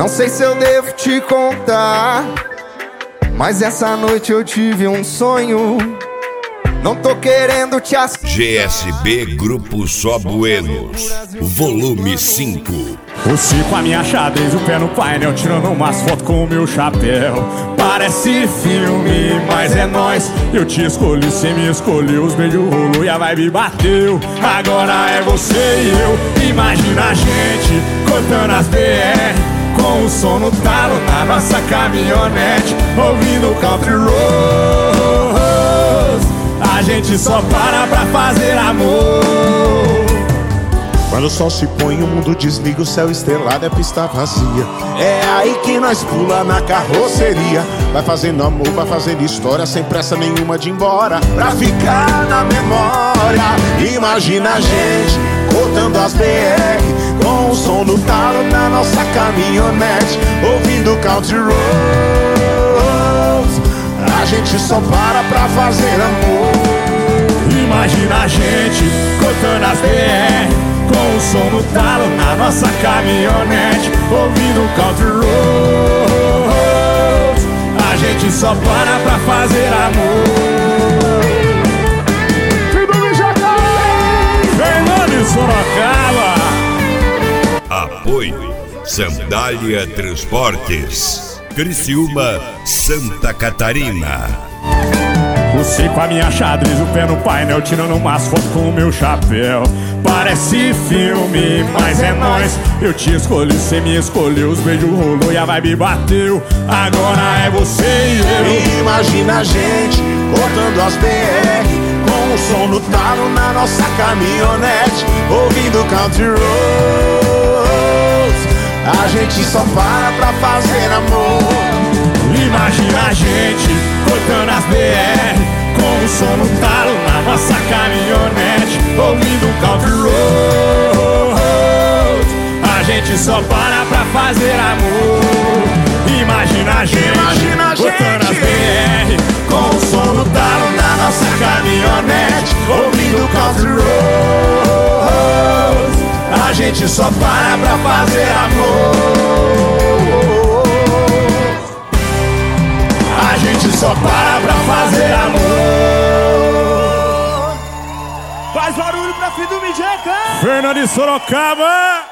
Não sei se eu devo te contar, mas essa noite eu tive um sonho. Não tô querendo te GSB Grupo Só Buenos, volume 5. Você com a minha xadrez, o pé no painel, tirando umas fotos com o meu chapéu. Parece filme, mas é nóis. Eu te escolhi, cê me escolheu. Os beijos rolou e a vibe bateu. Agora é você e eu. Imagina a gente cortando as BR, com o som no talo na nossa caminhonete, ouvindo country roads. A gente só para pra fazer amor. Quando o sol se põe, o mundo desliga, o céu estrelado é pista vazia. É aí que nós pula na carroceria. Vai fazendo amor, vai fazendo história, sem pressa nenhuma de ir embora, pra ficar na memória. Imagina a gente cortando as BR, com o som no talo na nossa caminhonete, ouvindo country roads. A gente só para pra fazer amor. Imagina a gente cortando as BR, com o som no talo na nossa caminhonete, ouvindo country roads. A gente só para pra fazer amor. Fernando de Sorocaba. Apoio Sandália Transportes, Criciúma, Santa Catarina. Você com a minha xadrez, o pé no painel, tirando umas fotos com o meu chapéu. Parece filme, mas é nóis. Eu te escolhi, cê me escolheu. Os beijos rolou e a vibe bateu. Agora é você e eu. Imagina a gente cortando as BR, com o som no talo na nossa caminhonete, ouvindo country roads. A gente só para pra fazer amor. Imagina a gente cortando as BR, com o som no talo na nossa caminhonete, ouvindo country roads. A gente só para pra fazer amor. Imagina a gente cortando as BR, com o som no talo na nossa caminhonete, ouvindo country roads. A gente só para pra fazer amor. A gente só para pra fazer amor. Faz barulho pra filho do Mijeca. Fernando de Sorocaba.